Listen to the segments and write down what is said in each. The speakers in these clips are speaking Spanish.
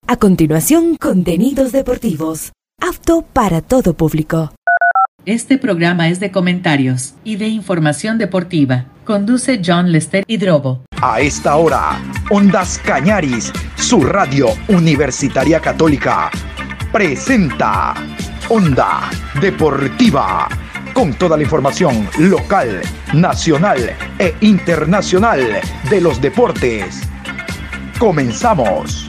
A continuación, contenidos deportivos, apto para todo público. Este programa es de comentarios y de información deportiva. Conduce John Lester Hidrobo. A esta hora, Ondas Cañaris, su radio universitaria católica, presenta Onda Deportiva, con toda la información local, nacional e internacional de los deportes. Comenzamos.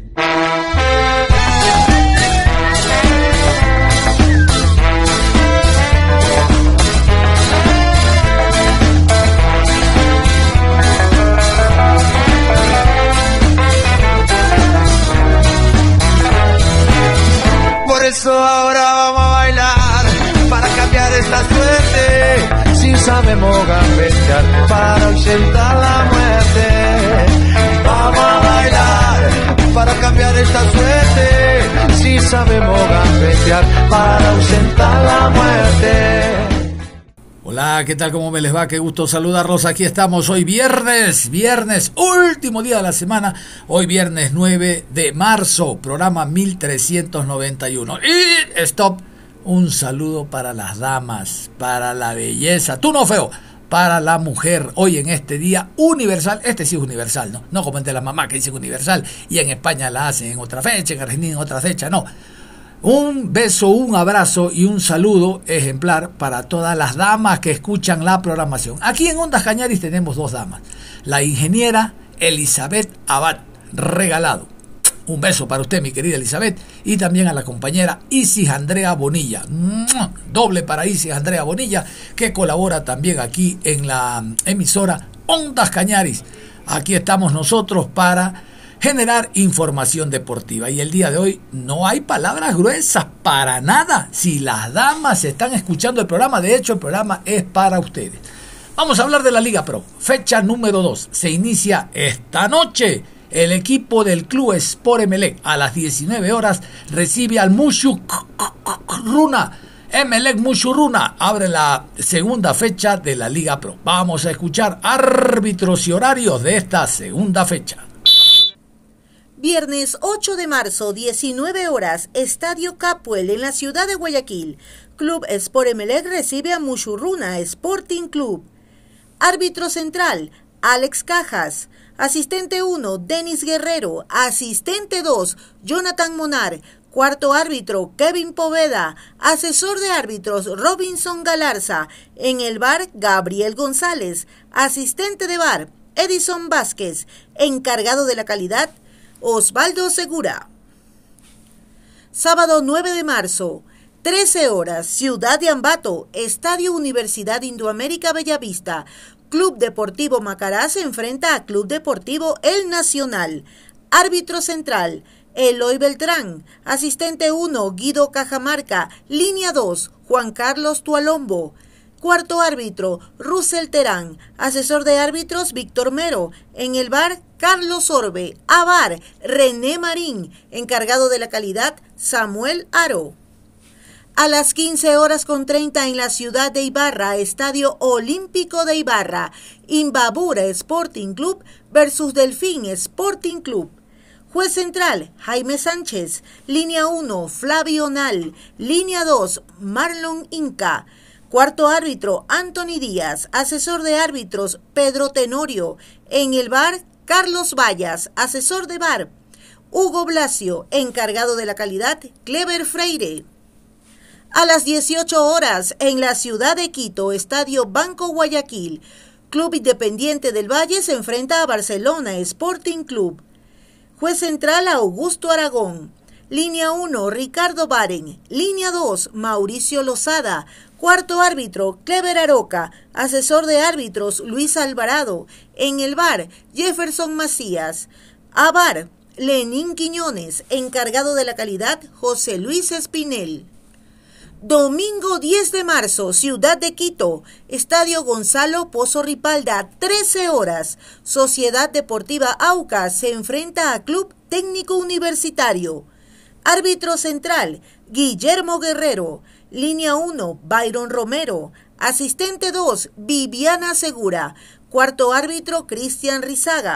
Por eso ahora vamos a bailar para cambiar esta suerte. Si sabemos gambetear para ausentar la muerte. Vamos a bailar para cambiar esta suerte. Si sabemos gambetear para ausentar la muerte. Hola, ¿qué tal? ¿Cómo me les va? Qué gusto saludarlos. Aquí estamos hoy viernes, último día de la semana. Hoy viernes 9 de marzo, programa 1391. Y stop, un saludo para las damas, para la belleza. Tú no, feo, para la mujer. Hoy en este día universal, este sí es universal, ¿no? No como el de la mamá que dice universal y en España la hacen en otra fecha, en Argentina en otra fecha, no. Un beso, un abrazo y un saludo ejemplar para todas las damas que escuchan la programación. Aquí en Ondas Cañaris tenemos dos damas. La ingeniera Elizabeth Abad, regalado. Un beso para usted, mi querida Elizabeth, y también a la compañera Isis Andrea Bonilla. Doble para Isis Andrea Bonilla, que colabora también aquí en la emisora Ondas Cañaris. Aquí estamos nosotros para generar información deportiva, y el día de hoy no hay palabras gruesas para nada. Si las damas están escuchando el programa, de hecho el programa es para ustedes. Vamos a hablar de la Liga Pro, fecha número 2, se inicia esta noche. El equipo del Club Sport Emelec a las 19 horas recibe al Mushuruna. Emelec Mushuruna abre la segunda fecha de la Liga Pro. Vamos a escuchar árbitros y horarios de esta segunda fecha. Viernes 8 de marzo, 19 horas, Estadio Capuel en la ciudad de Guayaquil. Club Sport Emelec recibe a Mushuruna Sporting Club. Árbitro central, Alex Cajas. Asistente 1, Denis Guerrero. Asistente 2, Jonathan Monar. Cuarto árbitro, Kevin Poveda. Asesor de árbitros, Robinson Galarza. En el VAR, Gabriel González. Asistente de VAR, Edison Vázquez. Encargado de la calidad, Osvaldo Segura. Sábado 9 de marzo, 13 horas, Ciudad de Ambato, Estadio Universidad Indoamérica Bellavista. Club Deportivo Macará se enfrenta a Club Deportivo El Nacional. Árbitro central, Eloy Beltrán. Asistente 1, Guido Cajamarca. Línea 2, Juan Carlos Tualombo. Cuarto árbitro, Russell Terán. Asesor de árbitros, Víctor Mero. En el VAR, Carlos Orbe. A VAR, René Marín. Encargado de la calidad, Samuel Aro. A las 15:30 en la ciudad de Ibarra, Estadio Olímpico de Ibarra, Imbabura Sporting Club versus Delfín Sporting Club. Juez central, Jaime Sánchez. Línea 1, Flavio Nal. Línea 2, Marlon Inca. Cuarto árbitro, Anthony Díaz. Asesor de árbitros, Pedro Tenorio. En el VAR, Carlos Vallas. Asesor de VAR, Hugo Blasio. Encargado de la calidad, Clever Freire. A las 18 horas, en la ciudad de Quito, Estadio Banco Guayaquil, Club Independiente del Valle se enfrenta a Barcelona Sporting Club. Juez central, Augusto Aragón. Línea 1, Ricardo Baren. Línea 2, Mauricio Lozada. Cuarto árbitro, Clever Aroca. Asesor de árbitros, Luis Alvarado. En el VAR, Jefferson Macías. A VAR, Lenín Quiñones. Encargado de la calidad, José Luis Espinel. Domingo 10 de marzo, Ciudad de Quito, Estadio Gonzalo Pozo Ripalda, 13 horas. Sociedad Deportiva Aucas se enfrenta a Club Técnico Universitario. Árbitro central, Guillermo Guerrero. Línea 1, Byron Romero. Asistente 2, Viviana Segura. Cuarto árbitro, Cristian Rizaga.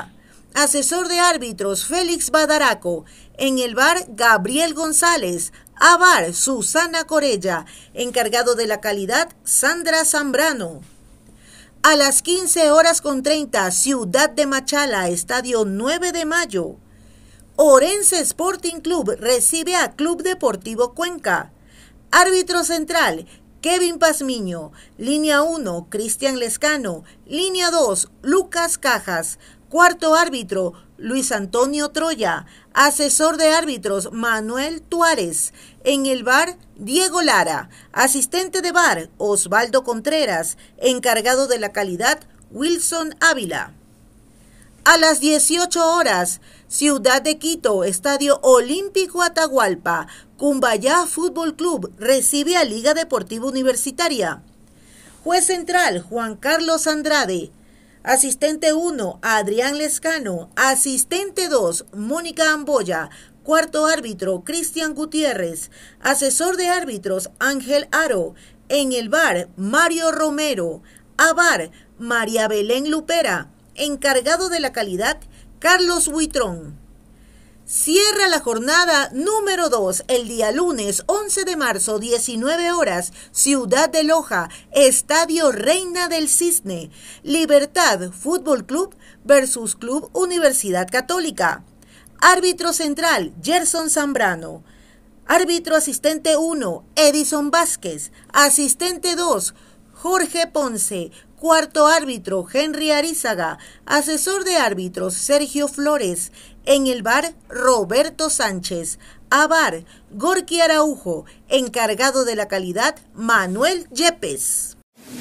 Asesor de árbitros Félix Badaraco. En el VAR Gabriel González. A VAR Susana Corella. Encargado de la calidad Sandra Zambrano. A las 15:30, Ciudad de Machala, Estadio 9 de Mayo. Orense Sporting Club recibe a Club Deportivo Cuenca. Árbitro central, Kevin Pazmiño. Línea 1, Cristian Lescano. Línea 2, Lucas Cajas. Cuarto árbitro, Luis Antonio Troya. Asesor de árbitros, Manuel Tuárez. En el VAR, Diego Lara. Asistente de VAR, Osvaldo Contreras. Encargado de la calidad, Wilson Ávila. A las 18:00, Ciudad de Quito, Estadio Olímpico Atahualpa. Cumbayá Fútbol Club recibe a Liga Deportiva Universitaria. Juez central, Juan Carlos Andrade. Asistente 1, Adrián Lescano. Asistente 2, Mónica Amboya. Cuarto árbitro, Cristian Gutiérrez. Asesor de árbitros, Ángel Aro. En el VAR, Mario Romero. A VAR, María Belén Lupera. Encargado de la calidad, Carlos Buitrón. Cierra la jornada número 2 el día lunes 11 de marzo, 19:00, Ciudad de Loja, Estadio Reina del Cisne. Libertad Fútbol Club versus Club Universidad Católica. Árbitro central, Gerson Zambrano. Árbitro asistente 1, Edison Vázquez. Asistente 2, Jorge Ponce. Cuarto árbitro, Henry Arizaga. Asesor de árbitros, Sergio Flores. En el VAR, Roberto Sánchez. A VAR, Gorky Araujo. Encargado de la calidad, Manuel Yepes.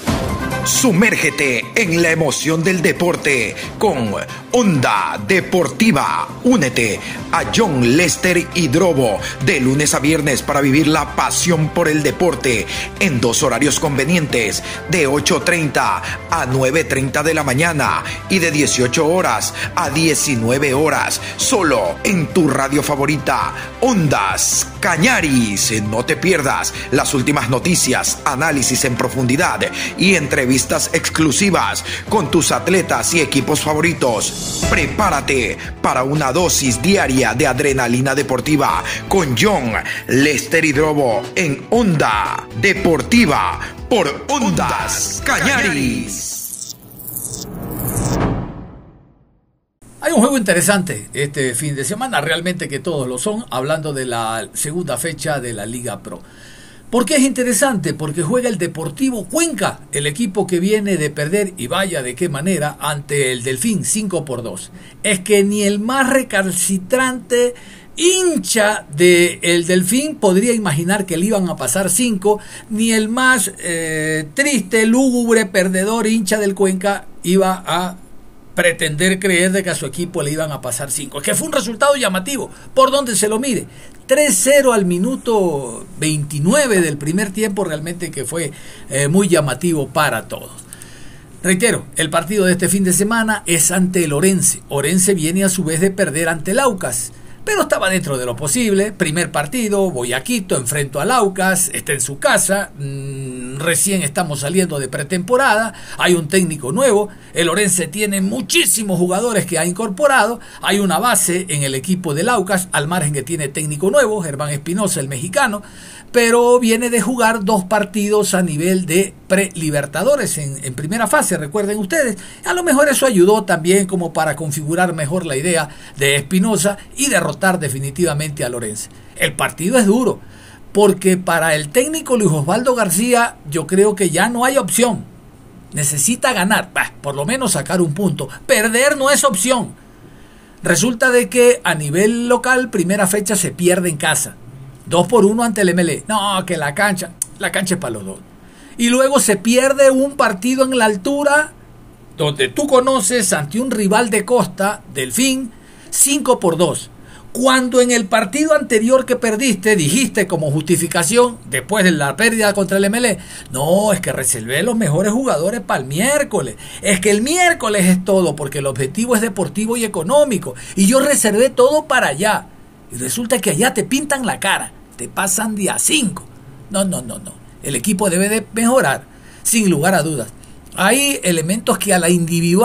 Sumérgete en la emoción del deporte con Onda Deportiva. Únete a John Lester Hidrobo de lunes a viernes para vivir la pasión por el deporte en 2 horarios convenientes, de 8:30 a 9:30 de la mañana y de 18 horas a 19 horas, solo en tu radio favorita, Ondas Cañaris. No te pierdas las últimas noticias, análisis en profundidad y entrevistas exclusivas con tus atletas y equipos favoritos. Prepárate para una dosis diaria de adrenalina deportiva con John Lester Hidrobo en Onda Deportiva por Ondas Cañaris. Hay un juego interesante este fin de semana, realmente que todos lo son, hablando de la segunda fecha de la Liga Pro. ¿Por qué es interesante? Porque juega el Deportivo Cuenca, el equipo que viene de perder, y vaya de qué manera, ante el Delfín 5-2. Es que ni el más recalcitrante hincha del Delfín podría imaginar que le iban a pasar 5, ni el más triste, lúgubre, perdedor hincha del Cuenca iba a pretender creer de que a su equipo le iban a pasar 5. Es que fue un resultado llamativo, por donde se lo mire. 3-0 al minuto 29 del primer tiempo, realmente que fue muy llamativo para todos. Reitero, el partido de este fin de semana es ante el Orense. Orense viene a su vez de perder ante el Aucas, pero estaba dentro de lo posible. Primer partido, voy a Quito, enfrento al Aucas, está en su casa, recién estamos saliendo de pretemporada, hay un técnico nuevo, el Orense tiene muchísimos jugadores que ha incorporado, hay una base en el equipo del Aucas, al margen que tiene técnico nuevo, Germán Espinosa, el mexicano, pero viene de jugar 2 partidos a nivel de pre-Libertadores en primera fase, recuerden ustedes. A lo mejor eso ayudó también como para configurar mejor la idea de Espinosa y derrotar definitivamente a Orense. El partido es duro, porque para el técnico Luis Osvaldo García yo creo que ya no hay opción. Necesita ganar, por lo menos sacar un punto. Perder no es opción. Resulta de que a nivel local, primera fecha se pierde en casa. 2-1 ante el MLE. No, que la cancha es para los dos. Y luego se pierde un partido en la altura, donde tú conoces, ante un rival de costa, Delfín, 5-2. Cuando en el partido anterior que perdiste, dijiste como justificación, después de la pérdida contra el MLE, no, es que reservé los mejores jugadores para el miércoles. Es que el miércoles es todo, porque el objetivo es deportivo y económico. Y yo reservé todo para allá. Y resulta que allá te pintan la cara, te pasan día 5. No. El equipo debe de mejorar, sin lugar a dudas. Hay elementos que a la individual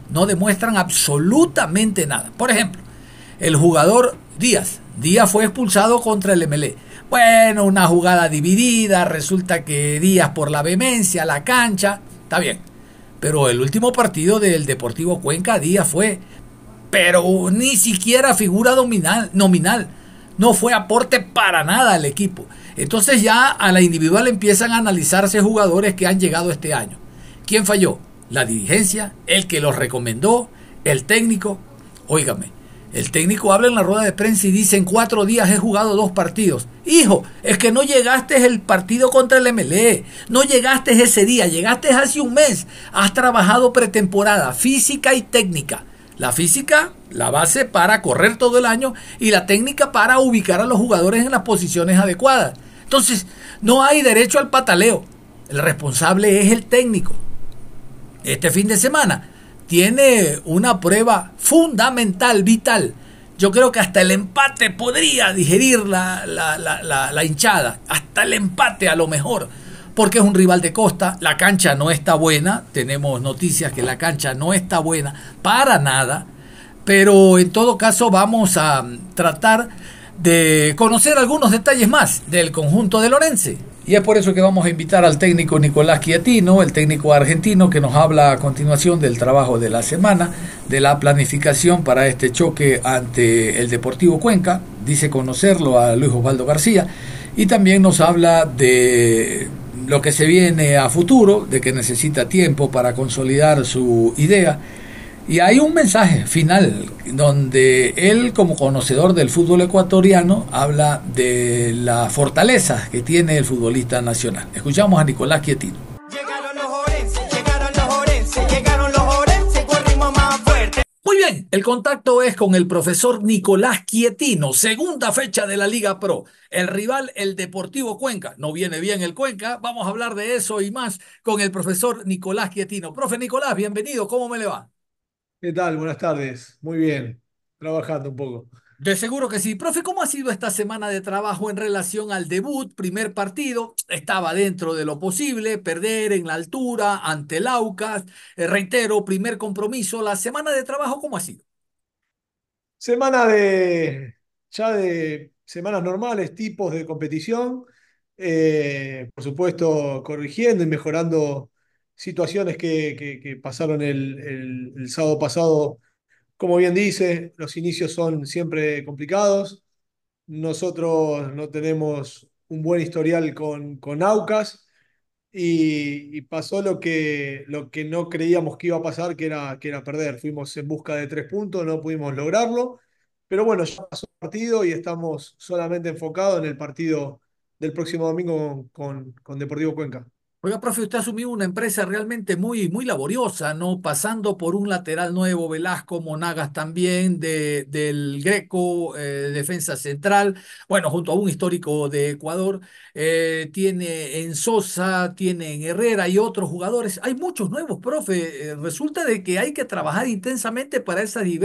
no demuestran absolutamente nada. Por ejemplo, el jugador Díaz fue expulsado contra el MLE. Bueno, una jugada dividida, resulta que Díaz por la vehemencia, la cancha, está bien. Pero el último partido del Deportivo Cuenca, Díaz fue, pero ni siquiera figura nominal. No fue aporte para nada al equipo. Entonces ya a la individual empiezan a analizarse jugadores que han llegado este año. ¿Quién falló? La dirigencia, el que los recomendó, el técnico. Óigame, el técnico habla en la rueda de prensa y dice: en 4 días he jugado 2 partidos. Hijo, es que no llegaste el partido contra el MLE, no llegaste ese día, llegaste hace un mes. Has trabajado pretemporada, física y técnica. La física, la base para correr todo el año, y la técnica para ubicar a los jugadores en las posiciones adecuadas. Entonces, no hay derecho al pataleo. El responsable es el técnico. Este fin de semana tiene una prueba fundamental, vital. Yo creo que hasta el empate podría digerir la hinchada. Hasta el empate a lo mejor. Porque es un rival de costa. La cancha no está buena. Tenemos noticias que la cancha no está buena para nada. Pero en todo caso vamos a tratar de conocer algunos detalles más del conjunto de Lorense. Y es por eso que vamos a invitar al técnico Nicolás Chiatino, el técnico argentino, que nos habla a continuación del trabajo de la semana, de la planificación para este choque ante el Deportivo Cuenca. Dice conocerlo a Luis Osvaldo García. Y también nos habla de lo que se viene a futuro, de que necesita tiempo para consolidar su idea. Y hay un mensaje final donde él, como conocedor del fútbol ecuatoriano, habla de las fortalezas que tiene el futbolista nacional. Escuchamos a Nicolás Chiatino. Llegaron los orenses, con ritmo más fuerte. Muy bien, el contacto es con el profesor Nicolás Chiatino, segunda fecha de la Liga Pro. El rival, el Deportivo Cuenca. No viene bien el Cuenca, vamos a hablar de eso y más con el profesor Nicolás Chiatino. Profe Nicolás, bienvenido, ¿cómo me le va? ¿Qué tal? Buenas tardes. Muy bien. Trabajando un poco. De seguro que sí. Profe, ¿cómo ha sido esta semana de trabajo en relación al debut? Primer partido, estaba dentro de lo posible, perder en la altura ante el Aucas. Reitero, primer compromiso. La semana de trabajo, ¿cómo ha sido? Semana de, ya de semanas normales, tipos de competición. Por supuesto, corrigiendo y mejorando situaciones que pasaron el sábado pasado. Como bien dice, los inicios son siempre complicados. Nosotros no tenemos un buen historial con Aucas. Y pasó lo que no creíamos que iba a pasar, que era perder. Fuimos en busca de 3 puntos, no pudimos lograrlo, pero bueno, ya pasó el partido y estamos solamente enfocados en el partido del próximo domingo con Deportivo Cuenca. Oiga, profe, usted asumió una empresa realmente muy laboriosa, ¿no? Pasando por un lateral nuevo, Velasco, Monagas también, del Greco, defensa central, bueno, junto a un histórico de Ecuador, tiene en Sosa, tiene en Herrera y otros jugadores. Hay muchos nuevos, profe. Resulta de que hay que trabajar intensamente para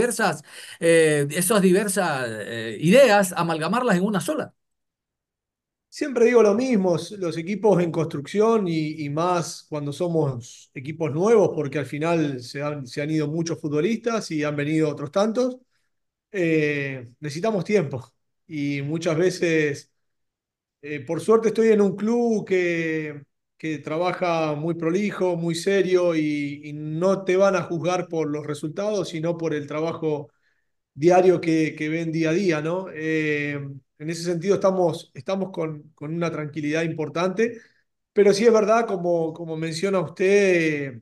esas diversas ideas, amalgamarlas en una sola. Siempre digo lo mismo, los equipos en construcción y más cuando somos equipos nuevos, porque al final se han ido muchos futbolistas y han venido otros tantos, necesitamos tiempo. Y muchas veces, por suerte, estoy en un club que trabaja muy prolijo, muy serio y no te van a juzgar por los resultados, sino por el trabajo diario que ven día a día, ¿no? En ese sentido estamos con una tranquilidad importante, pero sí es verdad, como menciona usted,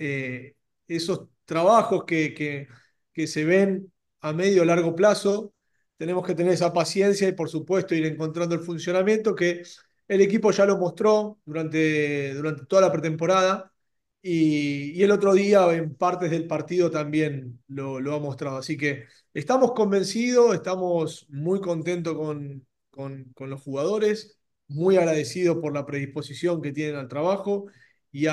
esos trabajos que se ven a medio o largo plazo, tenemos que tener esa paciencia y por supuesto ir encontrando el funcionamiento que el equipo ya lo mostró durante toda la pretemporada. Y el otro día en partes del partido también lo ha mostrado. Así que estamos convencidos, estamos muy contentos con los jugadores, muy agradecidos por la predisposición que tienen al trabajo y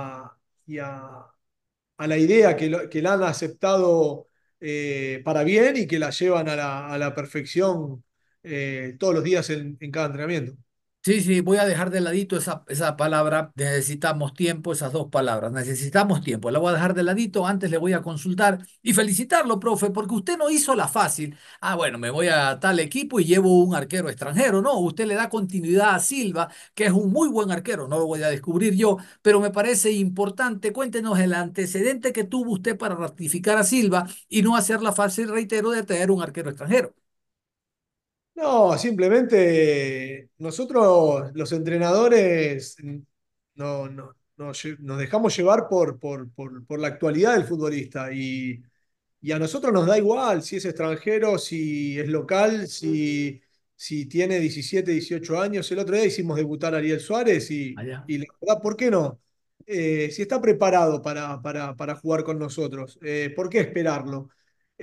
a la idea que la han aceptado para bien y que la llevan a la perfección todos los días en cada entrenamiento. Sí, sí, voy a dejar de ladito esa palabra, necesitamos tiempo, esas dos palabras, necesitamos tiempo, la voy a dejar de ladito, antes le voy a consultar y felicitarlo, profe, porque usted no hizo la fácil. Ah, bueno, me voy a tal equipo y llevo un arquero extranjero, no, usted le da continuidad a Silva, que es un muy buen arquero, no lo voy a descubrir yo, pero me parece importante, cuéntenos el antecedente que tuvo usted para ratificar a Silva y no hacer la fácil, reitero, de traer un arquero extranjero. No, simplemente nosotros los entrenadores nos dejamos llevar por la actualidad del futbolista y a nosotros nos da igual si es extranjero, si es local, si tiene 17, 18 años. El otro día hicimos debutar a Ariel Suárez Allá. y la verdad, ¿por qué no? Si está preparado para jugar con nosotros, ¿por qué esperarlo?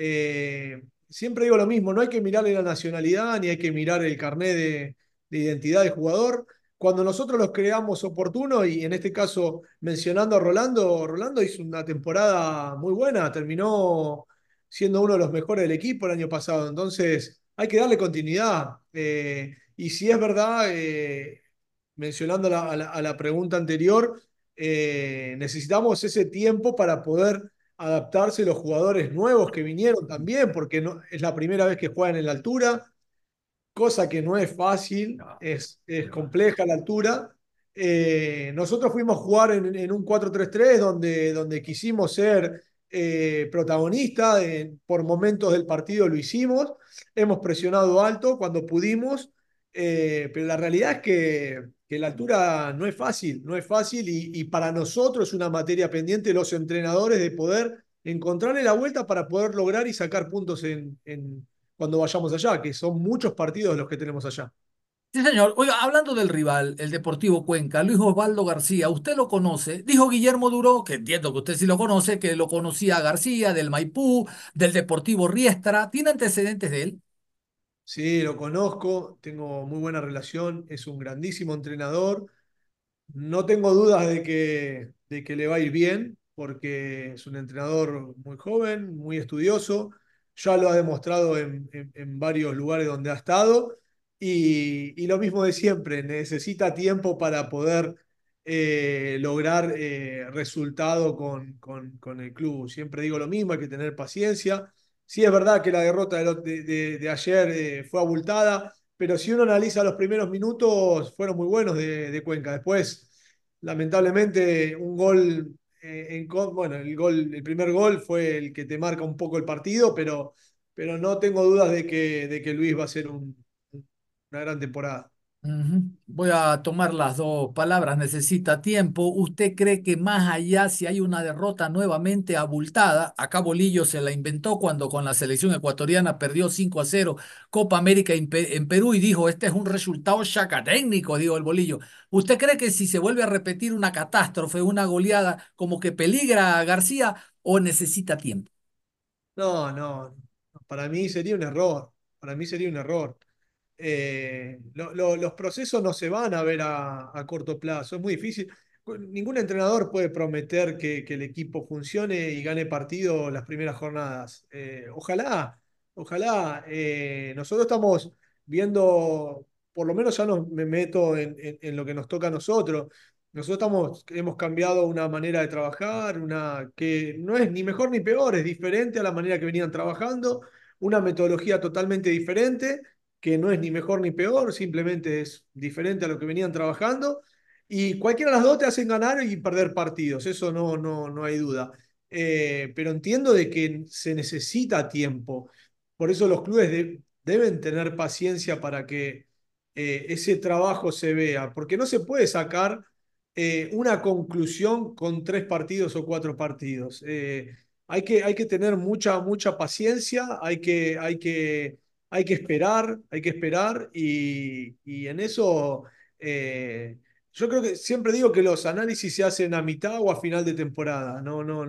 Siempre digo lo mismo, no hay que mirarle la nacionalidad ni hay que mirar el carnet de identidad del jugador. Cuando nosotros los creamos oportuno, y en este caso mencionando a Rolando, Rolando hizo una temporada muy buena, terminó siendo uno de los mejores del equipo el año pasado. Entonces, hay que darle continuidad. Y si es verdad, mencionando a la pregunta anterior, necesitamos ese tiempo para poder adaptarse los jugadores nuevos que vinieron también, porque no, es la primera vez que juegan en la altura, cosa que no es fácil, No, es qué va. compleja la altura. Nosotros fuimos a jugar en un 4-3-3 donde quisimos ser protagonistas, por momentos del partido lo hicimos, hemos presionado alto cuando pudimos, pero la realidad es que la altura no es fácil, no es fácil y para nosotros es una materia pendiente los entrenadores de poder encontrarle la vuelta para poder lograr y sacar puntos cuando vayamos allá, que son muchos partidos los que tenemos allá. Sí, señor. Oiga, hablando del rival, el Deportivo Cuenca, Luis Osvaldo García, usted lo conoce. Dijo Guillermo Duró, que entiendo que usted sí lo conoce, que lo conocía a García, del Maipú, del Deportivo Riestra. ¿Tiene antecedentes de él? Sí, lo conozco, tengo muy buena relación, es un grandísimo entrenador. No tengo dudas de que le va a ir bien, porque es un entrenador muy joven, muy estudioso, ya lo ha demostrado en varios lugares donde ha estado, y lo mismo de siempre, necesita tiempo para poder lograr resultado con el club. Siempre digo lo mismo, hay que tener paciencia. Sí es verdad que la derrota de ayer fue abultada, pero si uno analiza los primeros minutos, fueron muy buenos de Cuenca. Después, lamentablemente, un gol, bueno, el primer gol fue el que te marca un poco el partido, pero no tengo dudas de que Luis va a hacer una gran temporada. Ujú. Voy a tomar las dos palabras, necesita tiempo. ¿Usted cree que más allá, si hay una derrota nuevamente abultada, acá Bolillo se la inventó cuando con la selección ecuatoriana perdió 5-0 Copa América en Perú y dijo, este es un resultado chacatécnico, dijo el Bolillo? ¿Usted cree que si se vuelve a repetir una catástrofe, una goleada, como que peligra a García o necesita tiempo? No, para mí sería un error, para mí sería un error. Los procesos no se van a ver a corto plazo, es muy difícil. Ningún entrenador puede prometer que el equipo funcione y gane partido las primeras jornadas. Ojalá. Nosotros estamos viendo, por lo menos ya me meto en lo que nos toca a nosotros. Hemos cambiado una manera de trabajar, una que no es ni mejor ni peor, es diferente a la manera que venían trabajando, una metodología totalmente diferente que no es ni mejor ni peor, simplemente es diferente a lo que venían trabajando. Y cualquiera de las dos te hacen ganar y perder partidos, eso no hay duda. Pero entiendo de que se necesita tiempo. Por eso los clubes deben tener paciencia para que ese trabajo se vea, porque no se puede sacar una conclusión con 3 partidos o 4 partidos. Hay que tener mucha paciencia, hay que esperar y en eso yo creo que siempre digo que los análisis se hacen a mitad o a final de temporada.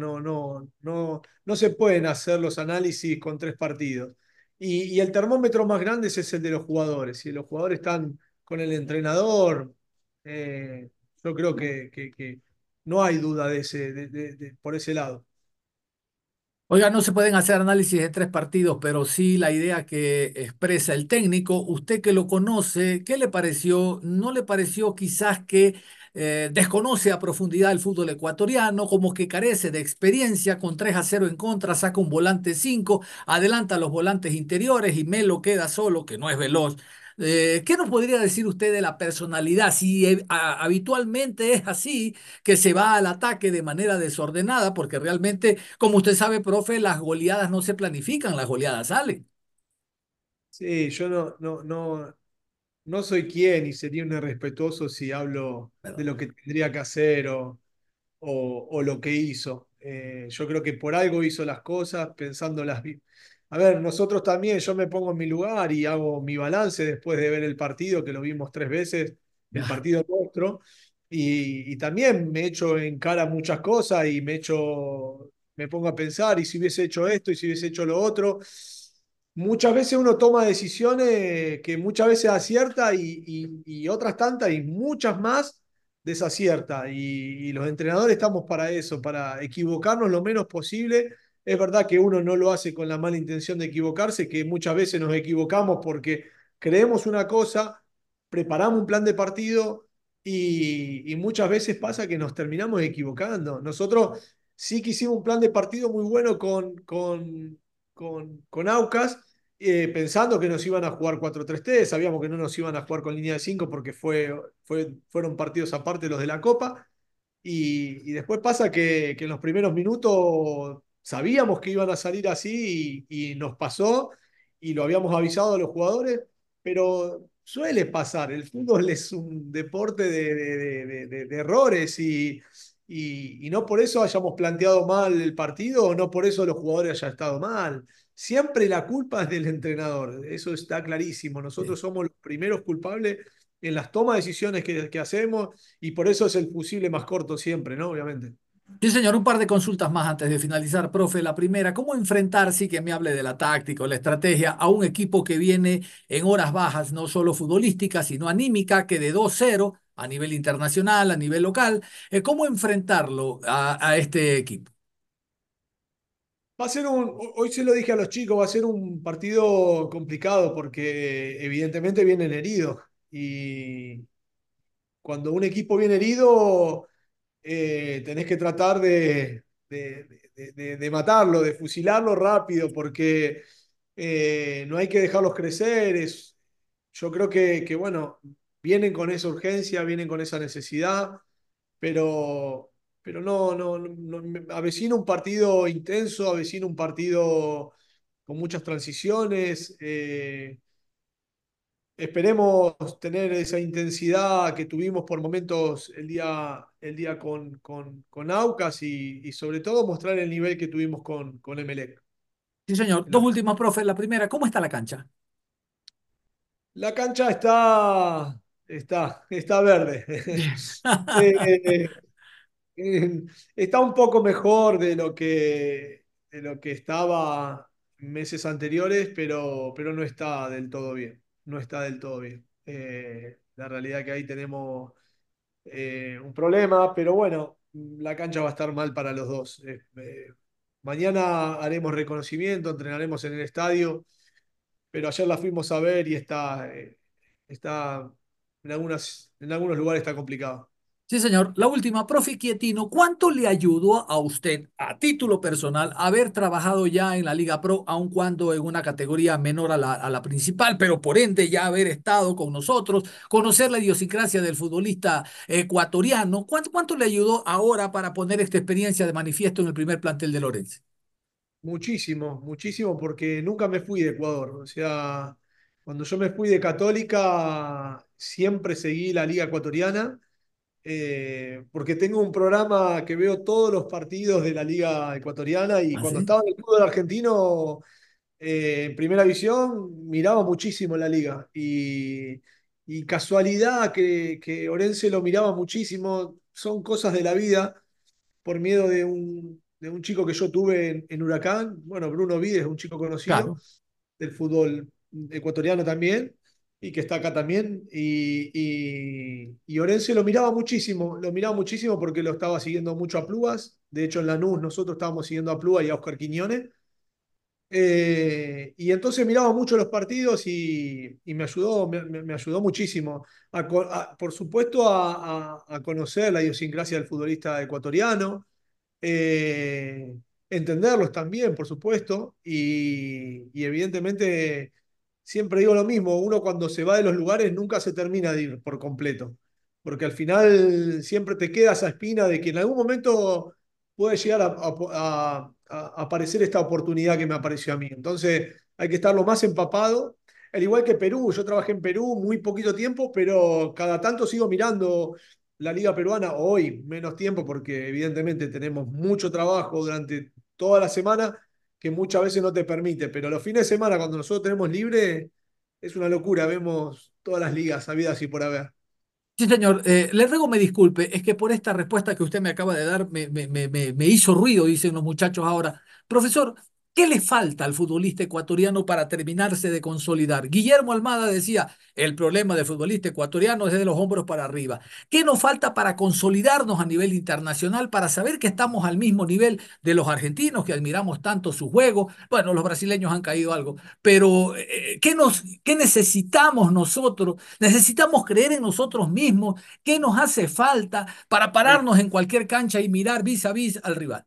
No se pueden hacer los análisis con 3 partidos. Y el termómetro más grande es el de los jugadores. Si los jugadores están con el entrenador, eh, yo creo que no hay duda por ese lado. Oiga, no se pueden hacer análisis de tres partidos, pero sí la idea que expresa el técnico. Usted que lo conoce, ¿qué le pareció? ¿No le pareció quizás que desconoce a profundidad el fútbol ecuatoriano, como que carece de experiencia con 3-0 en contra, saca un volante 5, adelanta a los volantes interiores y Melo queda solo, que no es veloz? ¿Qué nos podría decir usted de la personalidad? Si habitualmente es así, que se va al ataque de manera desordenada, porque realmente, como usted sabe, profe, las goleadas no se planifican, las goleadas salen. Sí, yo no soy quien y sería un irrespetuoso si hablo de Perdón. lo que tendría que hacer o lo que hizo. Yo creo que por algo hizo las cosas, pensándolas bien. A ver, nosotros también, yo me pongo en mi lugar y hago mi balance después de ver el partido, que lo vimos 3 veces, el Ya, partido nuestro, y también me echo en cara muchas cosas y me pongo a pensar, y si hubiese hecho esto, y si hubiese hecho lo otro. Muchas veces uno toma decisiones que muchas veces acierta y otras tantas y muchas más desacierta. Y los entrenadores estamos para eso, para equivocarnos lo menos posible. Es verdad que uno no lo hace con la mala intención de equivocarse, que muchas veces nos equivocamos porque creemos una cosa, preparamos un plan de partido y muchas veces pasa que nos terminamos equivocando. Nosotros sí que hicimos un plan de partido muy bueno con Aucas, pensando que nos iban a jugar 4-3-3, sabíamos que no nos iban a jugar con línea de 5 porque fueron partidos aparte los de la Copa, y después pasa que en los primeros minutos sabíamos que iban a salir así y nos pasó y lo habíamos avisado a los jugadores, pero suele pasar, el fútbol es un deporte de errores y no por eso hayamos planteado mal el partido o no por eso los jugadores hayan estado mal. Siempre la culpa es del entrenador, eso está clarísimo. sí. Nosotros somos los primeros culpables en las tomas de decisiones que hacemos y por eso es el fusible más corto siempre, ¿no? Obviamente. Sí, señor, un par de consultas más antes de finalizar, profe. La primera, ¿cómo enfrentar, sí que me hable de la táctica o la estrategia, a un equipo que viene en horas bajas, no solo futbolística, sino anímica, que de 2-0 a nivel internacional, a nivel local? ¿Cómo enfrentarlo a este equipo? Va a ser hoy se lo dije a los chicos, va a ser un partido complicado porque evidentemente vienen heridos y cuando un equipo viene herido tenés que tratar de matarlo, de fusilarlo rápido porque no hay que dejarlos crecer. Yo creo bueno, vienen con esa urgencia, vienen con esa necesidad, pero, pero avecina un partido intenso, avecina un partido con muchas transiciones. Esperemos tener esa intensidad que tuvimos por momentos el día con Aucas y sobre todo mostrar el nivel que tuvimos con Emelec. Sí, señor. Dos últimas, profe. La primera, ¿cómo está la cancha? La cancha está verde. Eh, Está un poco mejor de lo que estaba meses anteriores, pero no está del todo bien. No está del todo bien. La realidad que ahí tenemos un problema, pero bueno, la cancha va a estar mal para los dos. Mañana haremos reconocimiento, entrenaremos en el estadio, pero ayer la fuimos a ver y está en algunos lugares está complicado. Sí, señor. La última, profe Quietino, ¿cuánto le ayudó a usted, a título personal, haber trabajado ya en la Liga Pro, aun cuando en una categoría menor a la principal, pero por ende ya haber estado con nosotros, conocer la idiosincrasia del futbolista ecuatoriano? ¿Cuánto le ayudó ahora para poner esta experiencia de manifiesto en el primer plantel de Lorenzo? Muchísimo, muchísimo, porque nunca me fui de Ecuador. O sea, cuando yo me fui de Católica, siempre seguí la Liga Ecuatoriana, porque tengo un programa que veo todos los partidos de la Liga Ecuatoriana y ¿Ah, cuando sí? estaba en el fútbol argentino, en Primera División, miraba muchísimo la Liga. Y casualidad que Orense lo miraba muchísimo, son cosas de la vida por miedo de un chico que yo tuve en Huracán, bueno, Bruno Vides, un chico conocido Claro. del fútbol ecuatoriano también. y que está acá también. Y Orense lo miraba muchísimo porque lo estaba siguiendo mucho a Plugas. De hecho, en Lanús nosotros estábamos siguiendo a Plugas y a Oscar Quiñones. Y entonces miraba mucho los partidos y me ayudó muchísimo. Por supuesto, a conocer la idiosincrasia del futbolista ecuatoriano, eh, entenderlos también, por supuesto, y evidentemente siempre digo lo mismo, uno cuando se va de los lugares nunca se termina de ir por completo, porque al final siempre te queda esa espina de que en algún momento puede llegar a aparecer esta oportunidad que me apareció a mí. Entonces hay que estar lo más empapado. Al igual que Perú, yo trabajé en Perú muy poquito tiempo, pero cada tanto sigo mirando la liga peruana, hoy menos tiempo porque evidentemente tenemos mucho trabajo durante toda la semana que muchas veces no te permite, pero los fines de semana cuando nosotros tenemos libre es una locura, vemos todas las ligas habidas y por haber. Sí, señor. Le ruego me disculpe, es que por esta respuesta que usted me acaba de dar me hizo ruido, dicen los muchachos ahora. Profesor, ¿qué le falta al futbolista ecuatoriano para terminarse de consolidar? Guillermo Almada decía, el problema del futbolista ecuatoriano es de los hombros para arriba. ¿Qué nos falta para consolidarnos a nivel internacional, para saber que estamos al mismo nivel de los argentinos, que admiramos tanto su juego? Bueno, los brasileños han caído algo, pero ¿qué necesitamos nosotros? Necesitamos creer en nosotros mismos. ¿Qué nos hace falta para Ahí, pararnos en cualquier cancha y mirar vis a vis al rival?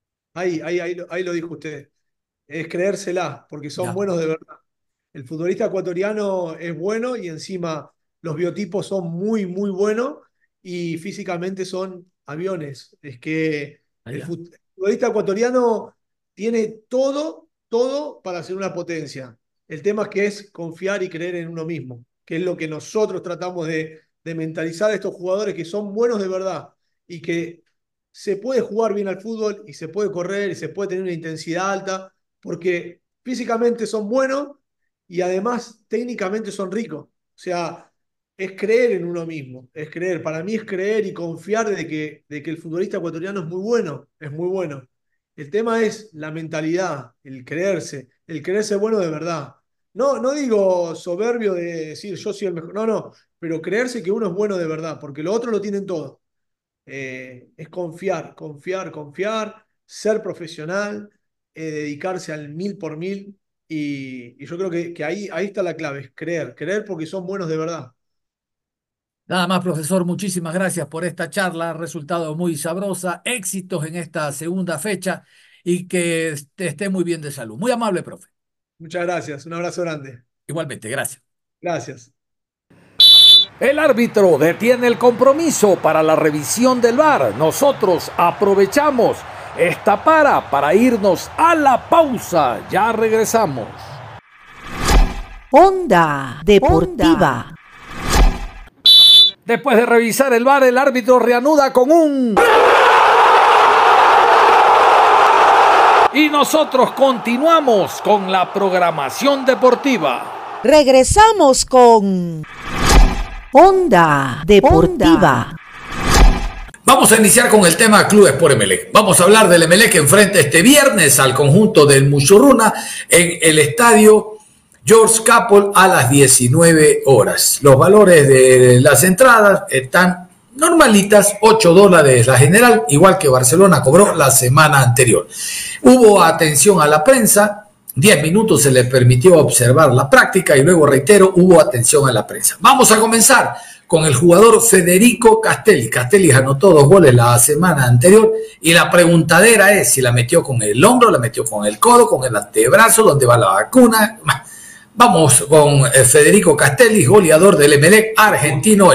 ahí lo dijo usted, es creérsela, porque son Ya, buenos de verdad. El futbolista ecuatoriano es bueno y encima los biotipos son muy, muy buenos y físicamente son aviones. Es que el allá. futbolista ecuatoriano tiene todo, todo para ser una potencia. El tema es que es confiar y creer en uno mismo, que es lo que nosotros tratamos de mentalizar a estos jugadores que son buenos de verdad y que se puede jugar bien al fútbol y se puede correr y se puede tener una intensidad alta porque físicamente son buenos y además técnicamente son ricos. O sea, es creer en uno mismo, es creer. Para mí es creer y confiar de que el futbolista ecuatoriano es muy bueno, es muy bueno. El tema es la mentalidad, el creerse bueno de verdad. No, no digo soberbio de decir yo soy el mejor, no, no, pero creerse que uno es bueno de verdad, porque lo otro lo tienen todo. Es confiar, confiar, confiar, ser profesional, dedicarse al 1000 por 1000 y yo creo que ahí está la clave, es creer, creer porque son buenos de verdad. Nada más, profesor, muchísimas gracias por esta charla. Ha resultado muy sabrosa. Éxitos en esta segunda fecha y que esté muy bien de salud. Muy amable, profe. Muchas gracias, un abrazo grande. Igualmente, gracias. Gracias. El árbitro detiene el compromiso para la revisión del VAR. Nosotros aprovechamos esta para irnos a la pausa. Ya regresamos. Onda Deportiva. Después de revisar el VAR, el árbitro reanuda con un... Y nosotros continuamos con la programación deportiva. Regresamos con Onda Deportiva. Vamos a iniciar con el tema Club Sport Emelec. Vamos a hablar del Emelec que enfrenta este viernes al conjunto del Muchurruna en el estadio George Capwell a las 19 horas. Los valores de las entradas están normalitas, $8 la general, igual que Barcelona cobró la semana anterior. Hubo atención a la prensa, 10 minutos se les permitió observar la práctica y luego, reitero, hubo atención a la prensa. Vamos a comenzar con el jugador Federico Castelli. Castelli anotó 2 goles la semana anterior y la preguntadera es si la metió con el hombro, la metió con el codo, con el antebrazo, donde va la vacuna. Vamos con Federico Castelli, goleador del Emelec argentino.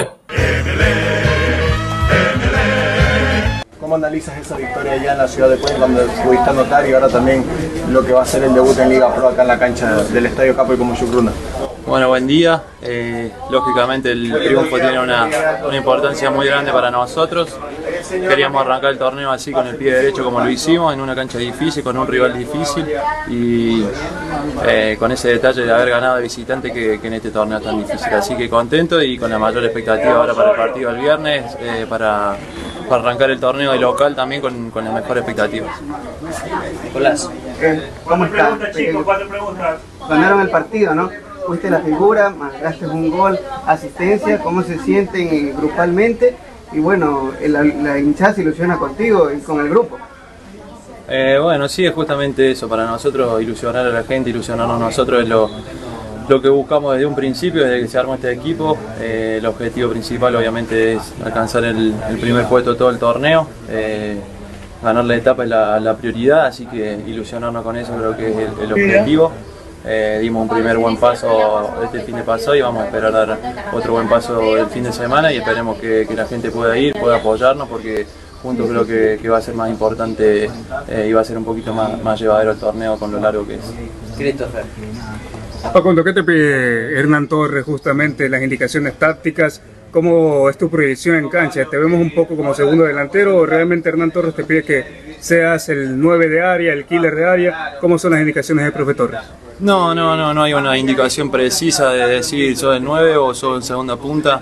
¿Cómo analizas esa victoria allá en la ciudad de Cuenca donde pudiste anotar y ahora también lo que va a ser el debut en Liga Pro acá en la cancha del Estadio Capwell como Muchurruna? Bueno, buen día. Lógicamente el triunfo tiene una importancia muy grande para nosotros. Queríamos arrancar el torneo así con el pie derecho como lo hicimos, en una cancha difícil, con un rival difícil y con ese detalle de haber ganado de visitante que en este torneo tan difícil. Así que contento y con la mayor expectativa ahora para el partido del viernes, para arrancar el torneo de local también con las mejores expectativas. Nicolás, ¿Cómo están? 4 preguntas. Ganaron el partido, ¿no? fuiste la figura, marcaste un gol, asistencia, ¿cómo se sienten grupalmente? Y bueno, la hinchada se ilusiona contigo y con el grupo. Bueno, sí, es justamente eso, para nosotros ilusionar a la gente, ilusionarnos nosotros es lo que buscamos desde un principio, desde que se armó este equipo. El objetivo principal obviamente es alcanzar el primer puesto de todo el torneo. Ganar la etapa es la prioridad, así que ilusionarnos con eso creo que es el objetivo. Dimos un primer buen paso este fin de pasado y vamos a esperar dar otro buen paso el fin de semana y esperemos que la gente pueda ir, pueda apoyarnos, porque juntos creo que va a ser más importante y va a ser un poquito más llevadero el torneo con lo largo que es. Christopher. Facundo, ¿qué te pide Hernán Torres justamente las indicaciones tácticas? ¿Cómo es tu proyección en cancha? ¿Te vemos un poco como segundo delantero o realmente Hernán Torres te pide que seas el 9 de área, el killer de área? ¿Cómo son las indicaciones del profe Torres? No hay una indicación precisa de decir soy el 9 o soy el segunda punta.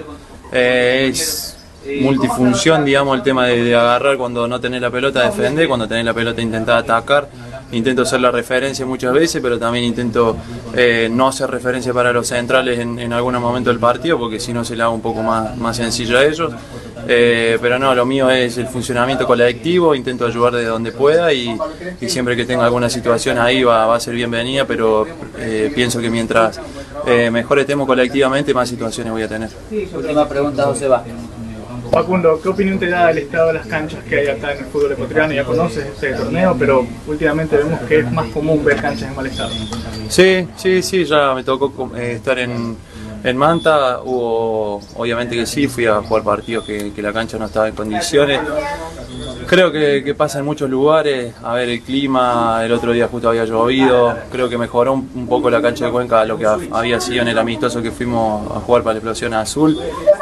Es multifunción, digamos, el tema de agarrar cuando no tenés la pelota, defender, cuando tenés la pelota intentar atacar. Intento ser la referencia muchas veces, pero también intento no ser referencia para los centrales en algún momento del partido, porque si no se le hago un poco más sencillo a ellos. Pero no, lo mío es el funcionamiento colectivo, intento ayudar desde donde pueda y siempre que tenga alguna situación ahí va a ser bienvenida, pero pienso que mientras mejor estemos colectivamente, más situaciones voy a tener. Última pregunta, Joseba. Facundo, ¿qué opinión te da del estado de las canchas que hay acá en el fútbol ecuatoriano? Ya conoces este torneo, pero últimamente vemos que es más común ver canchas en mal estado. Sí, ya me tocó estar en Manta, obviamente que sí, fui a jugar partidos que la cancha no estaba en condiciones. Creo que pasa en muchos lugares, a ver el clima, el otro día justo había llovido, creo que mejoró un poco la cancha de Cuenca lo que había sido en el amistoso que fuimos a jugar para la Explosión Azul.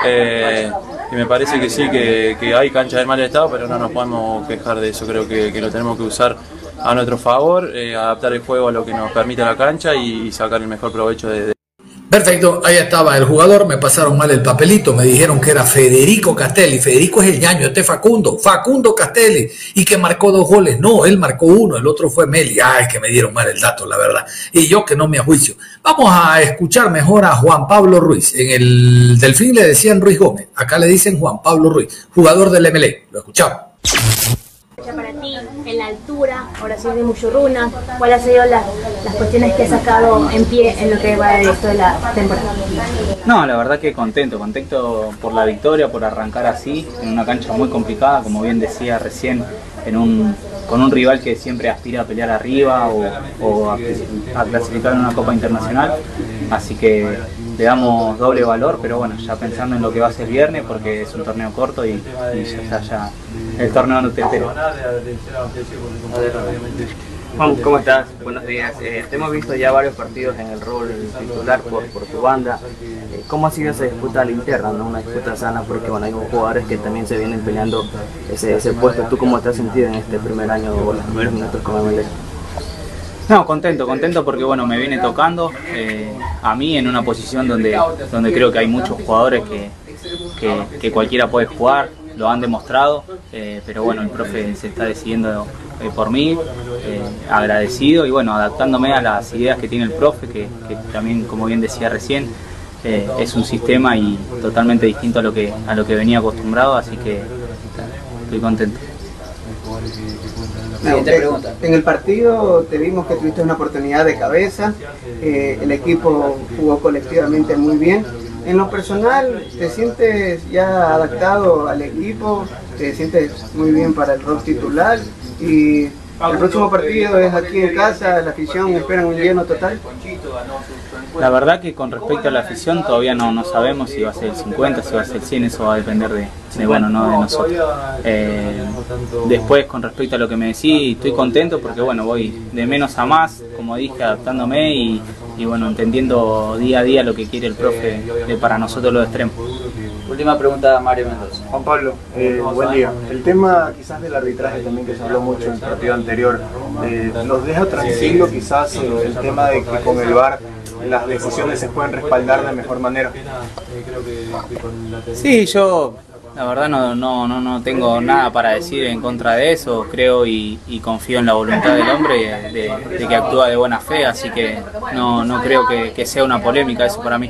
Y me parece que sí, que hay canchas en mal estado, pero no nos podemos quejar de eso, creo que lo tenemos que usar a nuestro favor, adaptar el juego a lo que nos permite la cancha y sacar el mejor provecho de. Perfecto, ahí estaba el jugador, me pasaron mal el papelito, me dijeron que era Federico Castelli. Federico es el ñaño, Facundo Castelli, y que marcó 2 goles. No, él marcó 1, el otro fue Meli. Ay, que me dieron mal el dato, la verdad. Y yo que no me ajuicio. Vamos a escuchar mejor a Juan Pablo Ruiz. En el Delfín le decían Ruiz Gómez, acá le dicen Juan Pablo Ruiz, jugador del MLE. Lo escuchamos. Para ti, en la altura, oración de Muchurruna, ¿cuáles han sido las cuestiones que has sacado en pie en lo que va de esto de la temporada? No, la verdad que contento por la victoria, por arrancar así, en una cancha muy complicada, como bien decía recién, con un rival que siempre aspira a pelear arriba o a clasificar en una Copa Internacional, así que le damos doble valor, pero bueno, ya pensando en lo que va a ser viernes, porque es un torneo corto y ya el torneo no te entera. Juan, ¿cómo estás? Buenos días. Te hemos visto ya varios partidos en el rol titular por tu banda. ¿Cómo ha sido esa disputa a la interna, ¿no? Una disputa sana, porque bueno, hay jugadores que también se vienen peleando ese puesto. ¿Tú cómo te has sentido en este primer año o los primeros minutos con MLE? No, contento porque bueno, me viene tocando a mí en una posición donde creo que hay muchos jugadores que cualquiera puede jugar, lo han demostrado, pero bueno, el profe se está decidiendo por mí, agradecido y bueno, adaptándome a las ideas que tiene el profe, que también, como bien decía recién, es un sistema y totalmente distinto a lo que venía acostumbrado, así que estoy contento. En el partido te vimos que tuviste una oportunidad de cabeza, el equipo jugó colectivamente muy bien. En lo personal, ¿te sientes ya adaptado al equipo? ¿Te sientes muy bien para el rol titular? Y el próximo partido es aquí en casa, la afición espera un lleno total. La verdad que con respecto a la afición todavía no sabemos si va a ser el 50, si va a ser el 100, eso va a depender de nosotros. Después, con respecto a lo que me decís, estoy contento porque bueno, voy de menos a más, como dije, adaptándome y bueno, entendiendo día a día lo que quiere el profe para nosotros los extremos. Última pregunta, Mario Mendoza. Juan Pablo, buen día. El tema quizás del arbitraje también, que se habló mucho en el partido anterior, ¿nos deja tranquilo quizás el tema de que con el VAR las decisiones se pueden respaldar de mejor manera? Sí, yo La verdad no tengo nada para decir en contra de eso, creo y confío en la voluntad del hombre de que actúa de buena fe, así que no creo que sea una polémica eso para mí.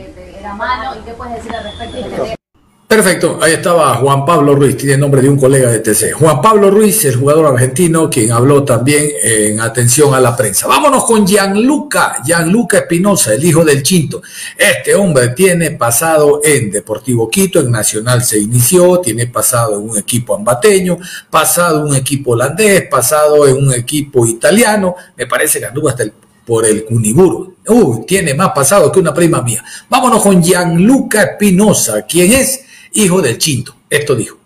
Perfecto, ahí estaba Juan Pablo Ruiz, tiene el nombre de un colega de TC. Juan Pablo Ruiz, el jugador argentino, quien habló también en atención a la prensa. Vámonos con Gianluca Espinosa, el hijo del Chinto. Este hombre tiene pasado en Deportivo Quito, en Nacional se inició, tiene pasado en un equipo ambateño, pasado en un equipo holandés, pasado en un equipo italiano, me parece que anduvo hasta por el Cuniburo. Tiene más pasado que una prima mía. Vámonos con Gianluca Espinosa, quien es hijo del Chinto. Esto dijo.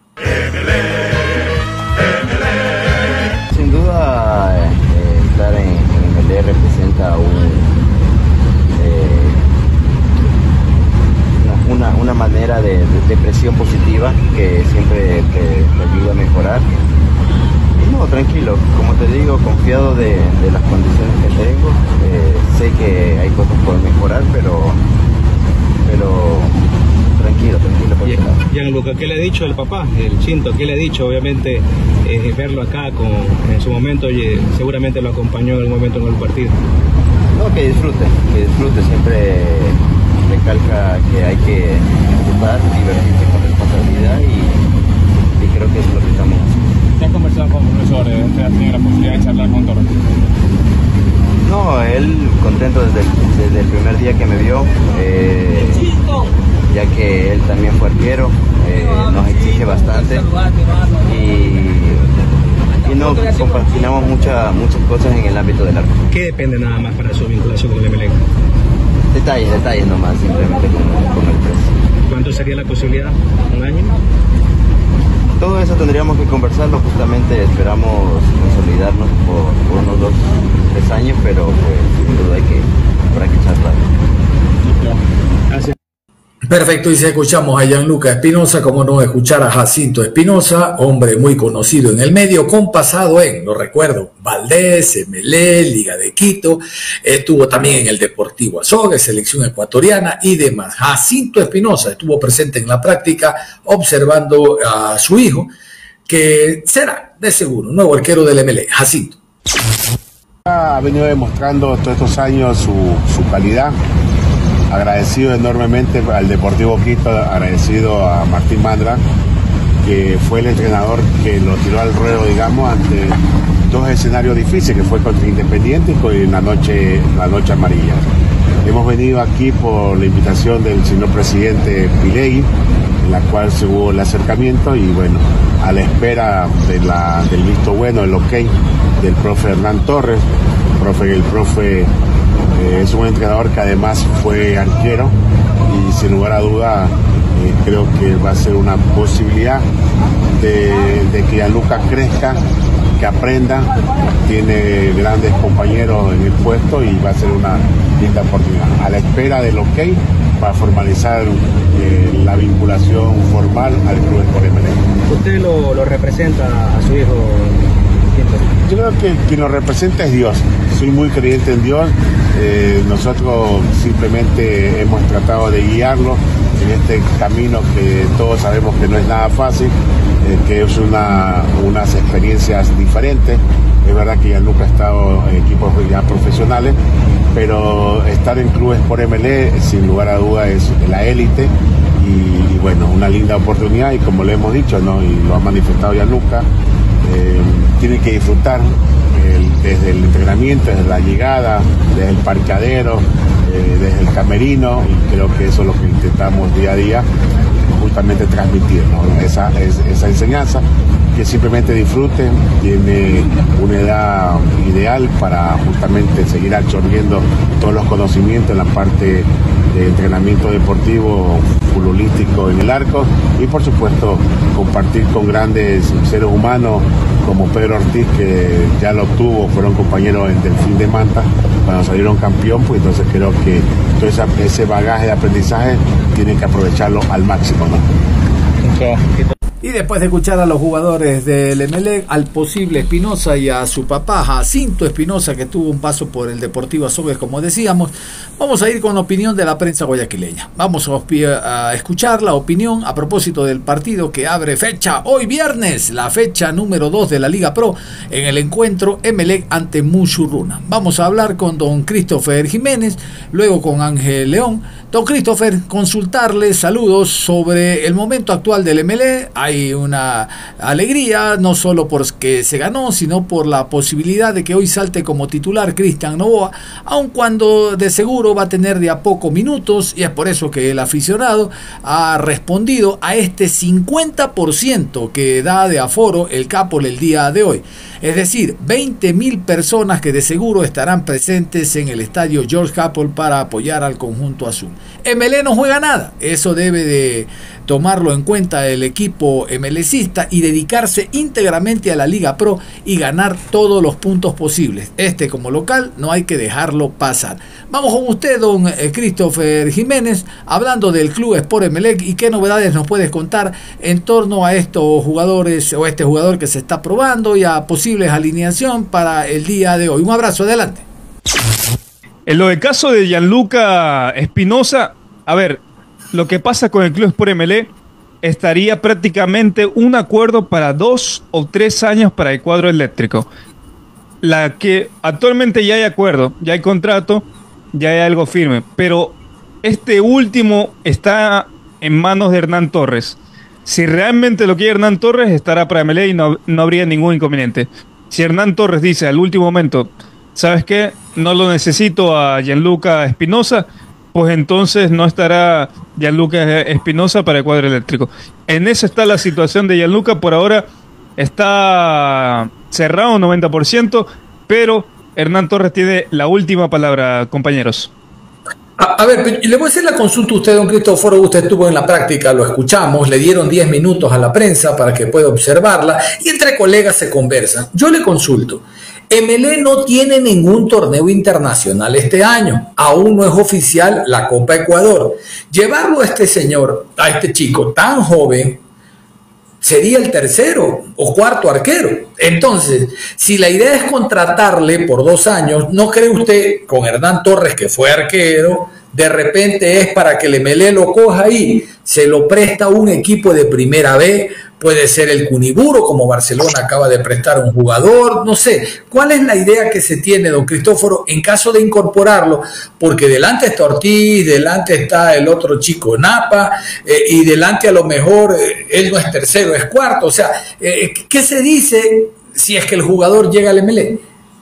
Sin duda, estar en MLE representa una manera de presión positiva que siempre te ayuda a mejorar. Y no, tranquilo, como te digo, confiado de las condiciones que tengo. Sé que hay cosas por mejorar, pero tranquilo. Gianluca, ¿qué le ha dicho el papá, el Chinto? ¿Qué le ha dicho? Obviamente, verlo acá en su momento, oye, seguramente lo acompañó en algún momento en el partido. No, que disfrute, siempre recalca que hay que disfrutar, divertirse con responsabilidad y creo que eso es lo que estamos haciendo. ¿Te has conversado con el profesor? ¿Te has tenido la posibilidad de charlar con Torres? No, él contento desde el primer día que me vio, ya que él también fue arquero, nos exige bastante y no compartimos muchas cosas en el ámbito del arco. ¿Qué depende nada más para su vinculación con el MLE? Detalles nomás, simplemente con el precio. ¿Cuánto sería la posibilidad? ¿Un año? Todo eso tendríamos que conversarlo, justamente esperamos consolidarnos por unos 2-3 años, pero pues sin duda habrá que charlar. Gracias. Perfecto, y si escuchamos a Gianluca Espinosa, como no escuchar a Jacinto Espinosa, hombre muy conocido en el medio, con pasado lo recuerdo, Valdés, MLE, Liga de Quito, estuvo también en el Deportivo Azogues, selección ecuatoriana y demás. Jacinto Espinosa estuvo presente en la práctica observando a su hijo, que será de seguro nuevo arquero del MLE. Jacinto. Ha venido demostrando todos estos años su calidad. Agradecido enormemente al Deportivo Quito, agradecido a Martín Mandra, que fue el entrenador que lo tiró al ruedo, digamos, ante dos escenarios difíciles, que fue contra Independiente y la noche amarilla. Hemos venido aquí por la invitación del señor presidente Pilegui, en la cual se hubo el acercamiento y bueno, a la espera del visto bueno, el ok del profe Hernán Torres. El profe es un entrenador que además fue arquero y sin lugar a duda creo que va a ser una posibilidad de que Gianluca crezca, que aprenda, tiene grandes compañeros en el puesto y va a ser una linda oportunidad. A la espera del ok para formalizar la vinculación formal al Club Sport MLE. ¿Usted lo representa a su hijo? Yo creo que quien lo representa es Dios. Soy muy creyente en Dios. Nosotros simplemente hemos tratado de guiarlo en este camino que todos sabemos que no es nada fácil, que es unas experiencias diferentes. Es verdad que Gianluca ha estado en equipos ya profesionales, pero estar en clubes por MLE sin lugar a duda es la élite y bueno, una linda oportunidad y como le hemos dicho, ¿no? Y lo ha manifestado Gianluca, tiene que disfrutar desde el entrenamiento, desde la llegada, desde el parqueadero, desde el camerino y creo que eso es lo que intentamos día a día justamente transmitir, ¿no? Esa enseñanza, que simplemente disfruten, tiene una edad ideal para justamente seguir absorbiendo todos los conocimientos en la parte de entrenamiento deportivo, futbolístico en el arco y por supuesto compartir con grandes seres humanos como Pedro Ortiz, que ya lo obtuvo, fueron compañeros en Delfín de Manta cuando salieron campeón, pues entonces creo que todo ese bagaje de aprendizaje tienen que aprovecharlo al máximo, ¿no? Y después de escuchar a los jugadores del Emelec, al posible Espinosa y a su papá, Jacinto Espinosa, que tuvo un paso por el Deportivo Azogues, como decíamos, vamos a ir con la opinión de la prensa guayaquileña. Vamos a escuchar la opinión a propósito del partido que abre fecha hoy viernes, la fecha número 2 de la Liga Pro, en el encuentro Emelec ante Mushurruna. Vamos a hablar con don Christopher Jiménez, luego con Ángel León. Don Christopher, consultarle saludos sobre el momento actual del Emelec. Hay una alegría, no solo porque se ganó, sino por la posibilidad de que hoy salte como titular Cristian Novoa, aun cuando de seguro va a tener de a poco minutos, y es por eso que el aficionado ha respondido a este 50% que da de aforo el Capol el día de hoy. Es decir, 20.000 personas que de seguro estarán presentes en el estadio George Capol para apoyar al conjunto azul. Emelec no juega nada, eso debe de tomarlo en cuenta el equipo emelecista y dedicarse íntegramente a la Liga Pro y ganar todos los puntos posibles. Como local no hay que dejarlo pasar. Vamos con usted, don Christopher Jiménez, hablando del Club Sport Emelec, y qué novedades nos puedes contar en torno a estos jugadores o este jugador que se está probando y a posibles alineación para el día de hoy. Un abrazo, adelante. En lo del caso de Gianluca Espinosa, a ver, lo que pasa con el Club Sport Emelec estaría prácticamente un acuerdo para 2 o 3 años para el cuadro eléctrico. La que actualmente ya hay acuerdo, ya hay contrato, ya hay algo firme, pero este último está en manos de Hernán Torres. Si realmente lo quiere Hernán Torres, estará para Emelec y no habría ningún inconveniente. Si Hernán Torres dice al último momento, ¿sabes qué? No lo necesito a Gianluca Espinosa, pues entonces no estará Gianluca Espinosa para el cuadro eléctrico. En eso está la situación de Gianluca. Por ahora está cerrado un 90%, pero Hernán Torres tiene la última palabra, compañeros. A ver, le voy a hacer la consulta a usted, don Cristóforo. Usted estuvo en la práctica, lo escuchamos, le dieron 10 minutos a la prensa para que pueda observarla y entre colegas se conversan. Yo le consulto. Emelec no tiene ningún torneo internacional este año, aún no es oficial la Copa Ecuador. Llevarlo a este señor, a este chico tan joven, sería el tercero o cuarto arquero. Entonces, si la idea es contratarle por 2 años, ¿no cree usted con Hernán Torres, que fue arquero, de repente es para que el Emelec lo coja ahí, se lo presta a un equipo de primera B? Puede ser el Cuniburo, como Barcelona acaba de prestar un jugador, no sé. ¿Cuál es la idea que se tiene, don Cristóforo, en caso de incorporarlo? Porque delante está Ortiz, delante está el otro chico Napa, y delante a lo mejor él no es tercero, es cuarto. O sea, ¿qué se dice si es que el jugador llega al Emelec?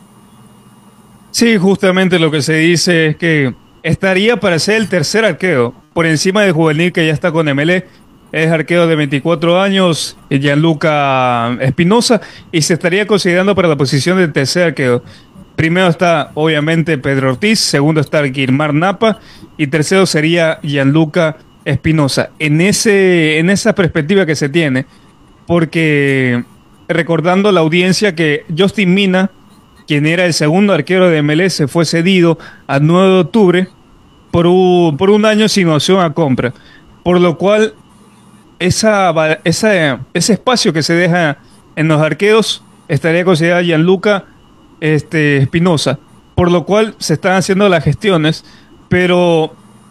Sí, justamente lo que se dice es que estaría para ser el tercer arquero, por encima del juvenil que ya está con Emelec. Es arquero de 24 años, Gianluca Espinosa, y se estaría considerando para la posición de tercer arquero. Primero está, obviamente, Pedro Ortiz, segundo está Guilmar Napa, y tercero sería Gianluca Espinosa. En esa perspectiva que se tiene, porque recordando la audiencia que Justin Mina, quien era el segundo arquero de Emelec, se fue cedido al 9 de octubre por un año sin opción a compra, por lo cual ese espacio que se deja en los arqueros estaría considerado Gianluca Espinosa, por lo cual se están haciendo las gestiones, pero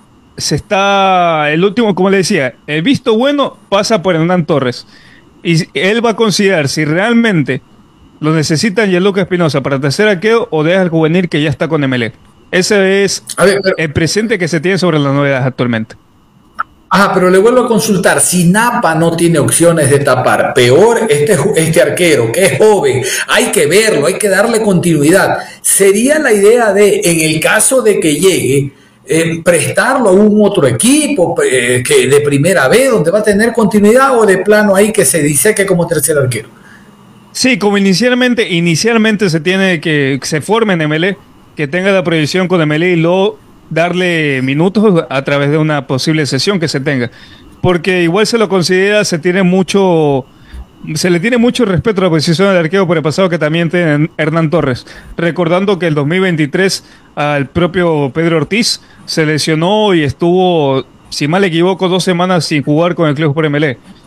el último, como le decía, el visto bueno pasa por Hernán Torres, y él va a considerar si realmente lo necesitan Gianluca Espinosa para tercer arquero o deja el juvenil que ya está con Emelec. Ese es el presente que se tiene sobre las novedades actualmente. Pero le vuelvo a consultar, si Napa no tiene opciones de tapar, peor este arquero que es joven, hay que verlo, hay que darle continuidad. ¿Sería la idea en el caso de que llegue, prestarlo a un otro equipo que de primera B, donde va a tener continuidad, o de plano ahí que se diseque como tercer arquero? Sí, como inicialmente se tiene que se forme en Emelec, que tenga la proyección con Emelec y luego darle minutos a través de una posible sesión que se tenga, porque igual se lo considera, se le tiene mucho respeto a la posición del arquero por el pasado que también tiene Hernán Torres, recordando que el 2023 al propio Pedro Ortiz se lesionó y estuvo, si mal equivoco, 2 semanas sin jugar con el Club Sport Emelec,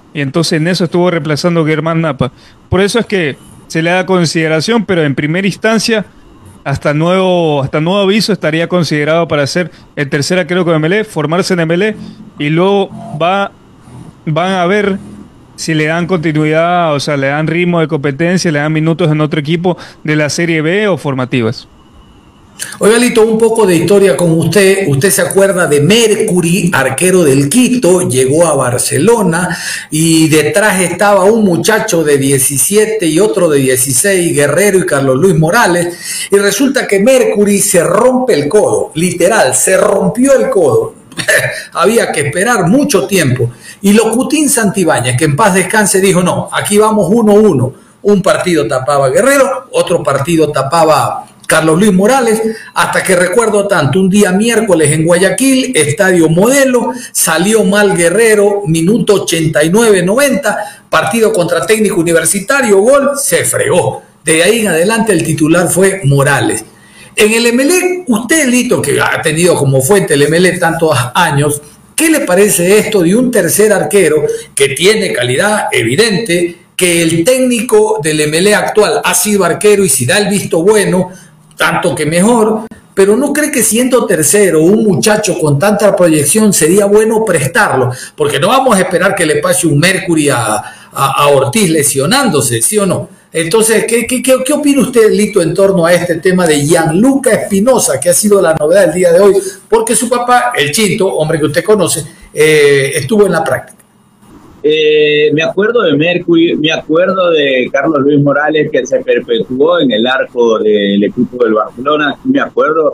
y entonces en eso estuvo reemplazando a Germán Napa. Por eso es que se le da consideración, pero en primera instancia, hasta nuevo aviso, estaría considerado para ser el tercer arquero con MLE, formarse en MLE, y luego van a ver si le dan continuidad, o sea, le dan ritmo de competencia, le dan minutos en otro equipo de la Serie B o formativas. Oiga, Lito, un poco de historia con usted. Usted se acuerda de Mercury, arquero del Quito, llegó a Barcelona y detrás estaba un muchacho de 17 y otro de 16, Guerrero y Carlos Luis Morales, y resulta que Mercury se rompe el codo, literal, se rompió el codo. Había que esperar mucho tiempo. Y Locutín Santibáñez, que en paz descanse, dijo, no, aquí vamos 1-1. Un partido tapaba Guerrero, otro partido tapaba Carlos Luis Morales, hasta que recuerdo tanto, un día miércoles en Guayaquil, Estadio Modelo, salió mal Guerrero, minuto 89-90, partido contra Técnico Universitario, gol, se fregó. De ahí en adelante el titular fue Morales. En el Emelec, usted, Lito, que ha tenido como fuente el Emelec tantos años, ¿qué le parece esto de un tercer arquero que tiene calidad evidente, que el técnico del Emelec actual ha sido arquero y si da el visto bueno, tanto que mejor, pero no cree que siendo tercero un muchacho con tanta proyección sería bueno prestarlo? Porque no vamos a esperar que le pase un Mercury a Ortiz lesionándose, ¿sí o no? Entonces, ¿qué opina usted, Lito, en torno a este tema de Gianluca Espinosa, que ha sido la novedad del día de hoy? Porque su papá, el Chinto, hombre que usted conoce, estuvo en la práctica. Me acuerdo de Mercury, me acuerdo de Carlos Luis Morales, que se perpetuó en el arco del equipo del Barcelona. Me acuerdo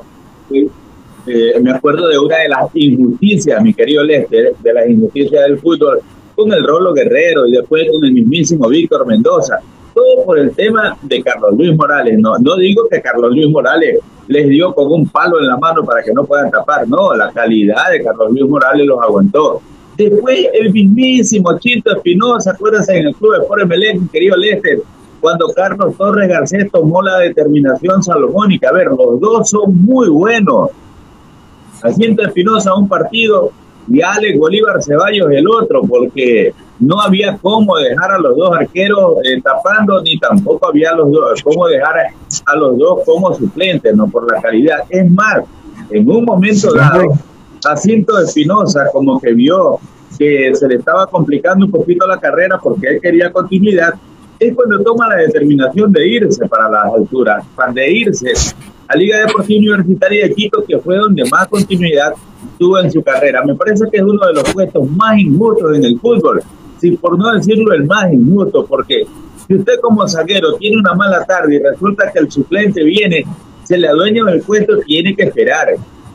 de una de las injusticias, mi querido Lester, de las injusticias del fútbol, con el Rolo Guerrero y después con el mismísimo Víctor Mendoza. Todo por el tema de Carlos Luis Morales. No digo que Carlos Luis Morales les dio con un palo en la mano para que no puedan tapar. No, la calidad de Carlos Luis Morales los aguantó. Después el mismísimo Chinto Espinosa, acuérdense, en el Club Sport Emelec, mi querido Lester, cuando Carlos Torres Garcés tomó la determinación salomónica. A ver, los dos son muy buenos. A Chinto Espinosa un partido y Alex Bolívar Ceballos el otro, porque no había cómo dejar a los dos arqueros tapando, ni tampoco había cómo dejar a los dos como suplentes, no, por la calidad. Es más, en un momento dado, Jacinto Espinosa como que vio que se le estaba complicando un poquito la carrera porque él quería continuidad, es cuando toma la determinación de irse para las alturas, de irse a Liga Deportiva Universitaria de Quito, que fue donde más continuidad tuvo en su carrera. Me parece que es uno de los puestos más injustos en el fútbol, si por no decirlo el más injusto, porque si usted como zaguero tiene una mala tarde y resulta que el suplente viene, se le adueña del puesto, tiene que esperar.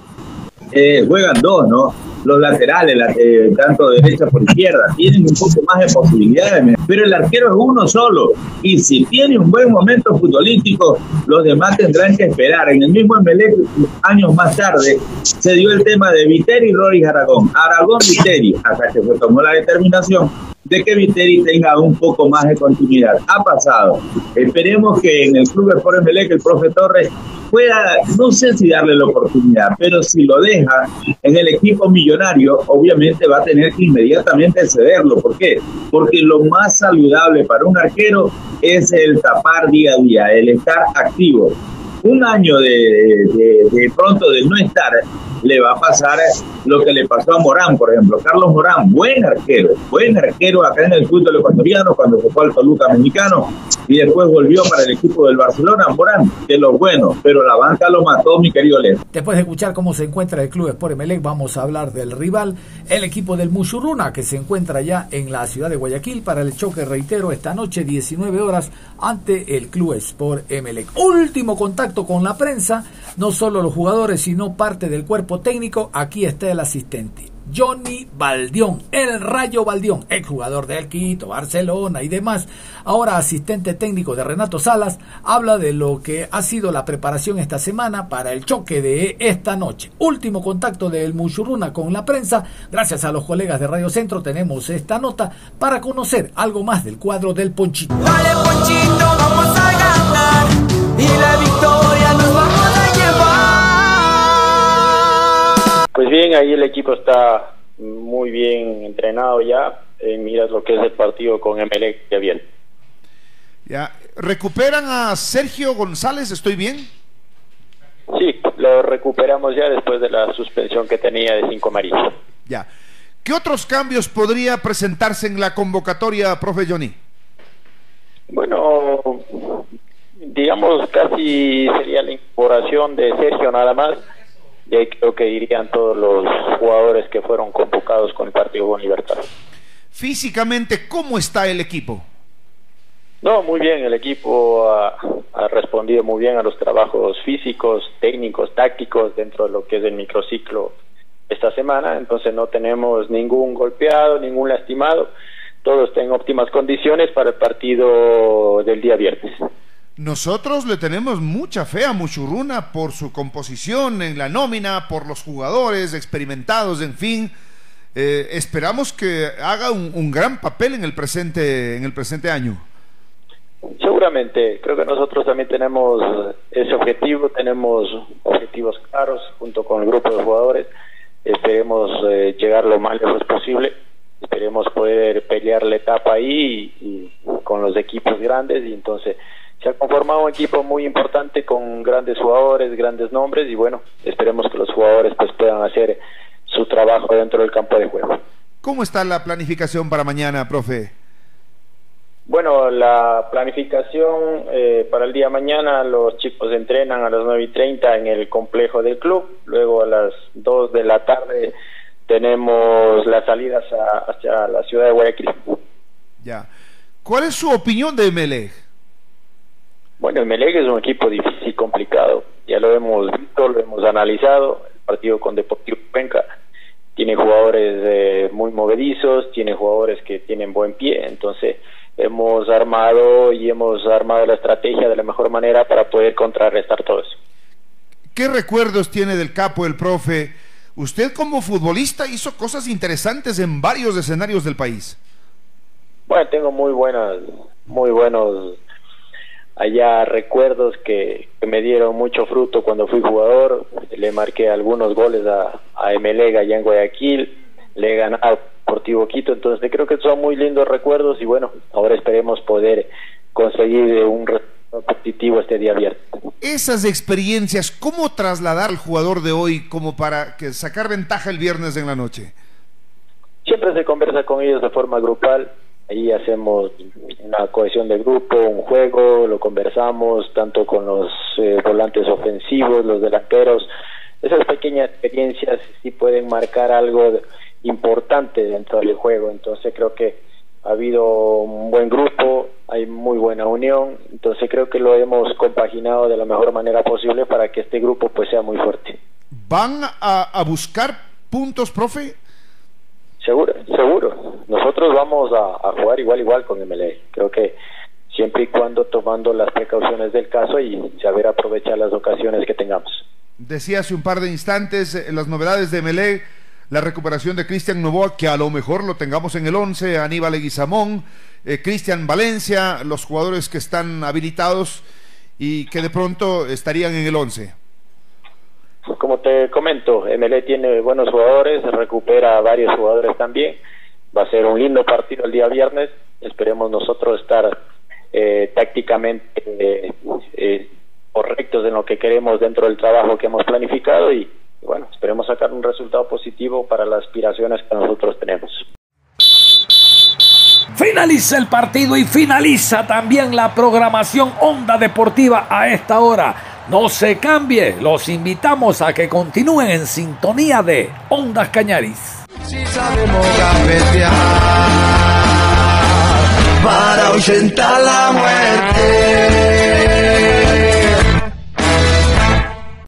Juegan dos, ¿no? Los laterales, tanto derecha por izquierda, tienen un poco más de posibilidades, pero el arquero es uno solo, y si tiene un buen momento futbolístico, los demás tendrán que esperar. En el mismo Emelec, años más tarde, se dio el tema de Viteri y Rory Aragón-Viteri, hasta que se tomó la determinación de que Viteri tenga un poco más de continuidad. Ha pasado. Esperemos que en el Club Sport Emelec el profe Torres pueda, no sé si darle la oportunidad, pero si lo deja en el equipo millonario, obviamente va a tener que inmediatamente cederlo. ¿Por qué? Porque lo más saludable para un arquero es el tapar día a día, el estar activo. Un año de pronto de no estar, le va a pasar lo que le pasó a Morán, por ejemplo. Carlos Morán, buen arquero acá en el fútbol ecuatoriano cuando se fue al Toluca mexicano y después volvió para el equipo del Barcelona. Morán, de los buenos, pero la banca lo mató, mi querido Leo. Después de escuchar cómo se encuentra el Club Sport Emelec, vamos a hablar del rival, el equipo del Mushuruna, que se encuentra ya en la ciudad de Guayaquil para el choque, reitero, esta noche 19 horas ante el Club Sport Emelec. Último contacto con la prensa, no solo los jugadores, sino parte del cuerpo técnico. Aquí está el asistente, Johnny Baldión, el Rayo Baldión, exjugador del Quito, Barcelona y demás, ahora asistente técnico de Renato Salas, habla de lo que ha sido la preparación esta semana para el choque de esta noche. Último contacto del Mushuruna con la prensa. Gracias a los colegas de Radio Centro tenemos esta nota para conocer algo más del cuadro del Ponchito. Dale, Ponchito, vamos a ganar y la victoria nos vamos a llevar. Pues bien, ahí el equipo está muy bien entrenado ya. en miras lo que es el partido con Emelec ya bien. Ya. ¿Recuperan a Sergio González? ¿Estoy bien? Sí, lo recuperamos ya después de la suspensión que tenía de 5 amarillas. Ya. ¿Qué otros cambios podría presentarse en la convocatoria, profe Johnny? Bueno, digamos casi sería la incorporación de Sergio nada más, y ahí creo que irían todos los jugadores que fueron convocados con el partido con Libertad. Físicamente, ¿cómo está el equipo? No, muy bien, el equipo ha respondido muy bien a los trabajos físicos, técnicos, tácticos dentro de lo que es el microciclo esta semana, entonces no tenemos ningún golpeado, ningún lastimado, todo está en óptimas condiciones para el partido del día viernes. Nosotros le tenemos mucha fe a Muchurruna por su composición en la nómina, por los jugadores experimentados, en fin. Esperamos que haga un gran papel en el presente año. Seguramente, creo que nosotros también tenemos ese objetivo, tenemos objetivos claros junto con el grupo de jugadores. Esperemos llegar lo más lejos posible, esperemos poder pelear la etapa ahí y con los equipos grandes, y entonces se ha conformado un equipo muy importante con grandes jugadores, grandes nombres, y bueno, esperemos que los jugadores pues puedan hacer su trabajo dentro del campo de juego. ¿Cómo está la planificación para mañana, profe? Bueno, la planificación para el día de mañana, los chicos entrenan a las 9:30 en el complejo del club, luego a las 2 de la tarde tenemos las salidas hacia la ciudad de Guayaquil. Ya. ¿Cuál es su opinión de Emelec? Bueno, Emelec es un equipo difícil y complicado, ya lo hemos visto, lo hemos analizado, el partido con Deportivo Cuenca tiene jugadores muy movedizos, tiene jugadores que tienen buen pie, entonces hemos armado la estrategia de la mejor manera para poder contrarrestar todo eso. ¿Qué recuerdos tiene del capo el profe? Usted como futbolista hizo cosas interesantes en varios escenarios del país. Bueno, tengo muy buenos allá recuerdos que me dieron mucho fruto cuando fui jugador. Le marqué algunos goles a Emelec allá en Guayaquil, le he ganado Deportivo Quito, entonces creo que son muy lindos recuerdos y bueno, ahora esperemos poder conseguir un resultado positivo este día viernes. Esas experiencias, ¿cómo trasladar al jugador de hoy como para que sacar ventaja el viernes en la noche? Siempre se conversa con ellos de forma grupal, ahí hacemos una cohesión de grupo, un juego, lo conversamos tanto con los volantes ofensivos, los delanteros. Esas pequeñas experiencias sí pueden marcar algo importante dentro del juego, entonces creo que ha habido un buen grupo, hay muy buena unión, entonces creo que lo hemos compaginado de la mejor manera posible para que este grupo pues sea muy fuerte. ¿Van a buscar puntos, profe? Seguro, nosotros vamos a jugar igual con Emelec, creo que siempre y cuando tomando las precauciones del caso y saber aprovechar las ocasiones que tengamos. Decía hace un par de instantes las novedades de Emelec, la recuperación de Cristian Novoa, que a lo mejor lo tengamos en el 11, Aníbal Leguizamón, Cristian Valencia, los jugadores que están habilitados y que de pronto estarían en el 11. Como te comento, Emelec tiene buenos jugadores, recupera a varios jugadores también, va a ser un lindo partido el día viernes, esperemos nosotros estar tácticamente correctos en lo que queremos dentro del trabajo que hemos planificado y bueno, esperemos sacar un resultado positivo para las aspiraciones que nosotros tenemos. Finaliza el partido y finaliza también la programación Onda Deportiva a esta hora. No se cambie, los invitamos a que continúen en sintonía de Ondas Cañaris. Si sabemos gambetear para ahuyentar la muerte.